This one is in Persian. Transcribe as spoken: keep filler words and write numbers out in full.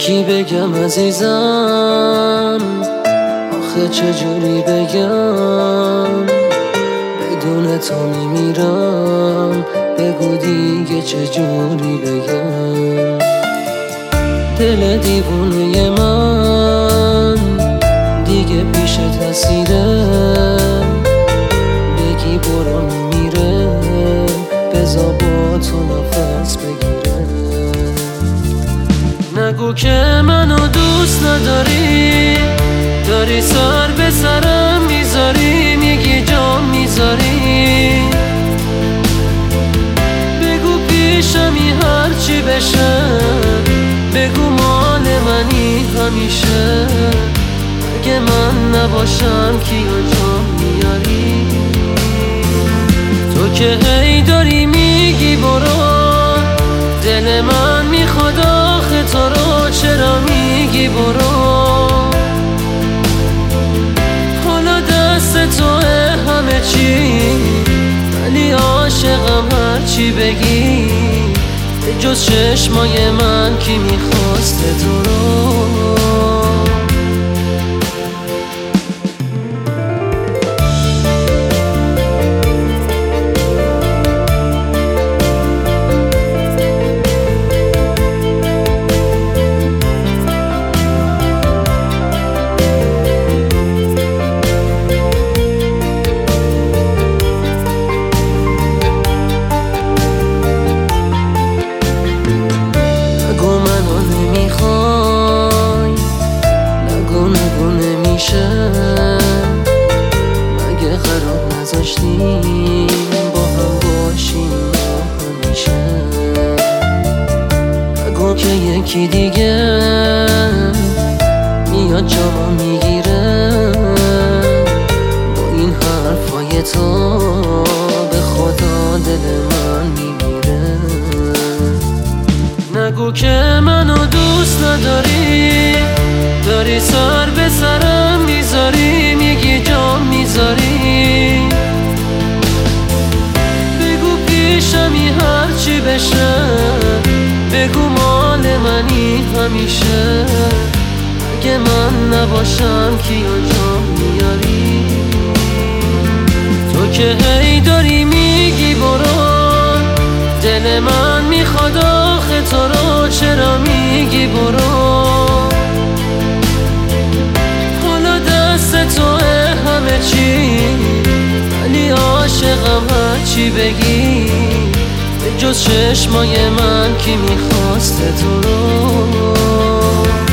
کی بگم عزیزم، آخه چجوری بگم بدون تو میمیرم، بگو دیگه چجوری بگم. دل دیوونه من دیگه پیش تاثیره، بگی برو میمیره، بذار با تو نفس بگیره. نگو که منو دوست نداری، داری سر به سرم میذاری، میگی جام میذاری. بگو پیشمی هرچی بشه، بگو مال منی همیشه. اگه من نباشم کیو جام میاری؟ تو که هی داری میگی برو، دل من میخواد آخه تو رو، چرا میگی برو؟ حالا دست توه همه چی، ولی عاشقم هرچی بگی. جز چشمای من کی میخواسته تو رو؟ مگه قرار نذاشتیم با هم باشیم همیشه؟ نگو که یکی دیگه میاد جامو میگیره با این حرفای تو، به خدا دل من میمیره. نگو که منو دوست نداری، داری سر به سرم میذاری، میگی جام میذاری. بگو پیشمی هرچی بشه، بگو مال منی همیشه. اگه من نباشم کیو جام میاری؟ تو که هی داری میگی برو، دل من میخواد آخه تو رو، چرا میگی برو؟ توه همه چی، ولی عاشقم هرچی بگی. به جز چشمای من کی میخواسته تو رو؟